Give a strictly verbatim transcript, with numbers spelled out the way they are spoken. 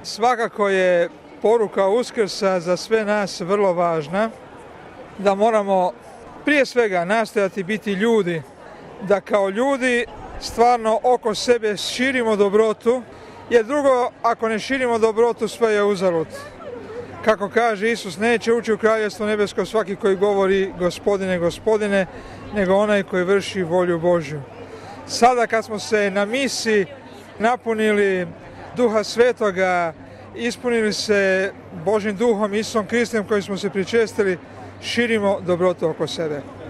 Svakako je poruka Uskrsa za sve nas vrlo važna, da moramo prije svega nastojati biti ljudi, da kao ljudi stvarno oko sebe širimo dobrotu, jer drugo, ako ne širimo dobrotu, sve je uzalud. Kako kaže Isus, neće ući u Kraljevstvo nebesko svaki koji govori Gospodine, Gospodine, nego onaj koji vrši volju Božju. Sada kad smo se na misi napunili Duha Svetoga, ispunili se Božjim duhom, Isusom Kristom kojim smo se pričestili, širimo dobrotu oko sebe.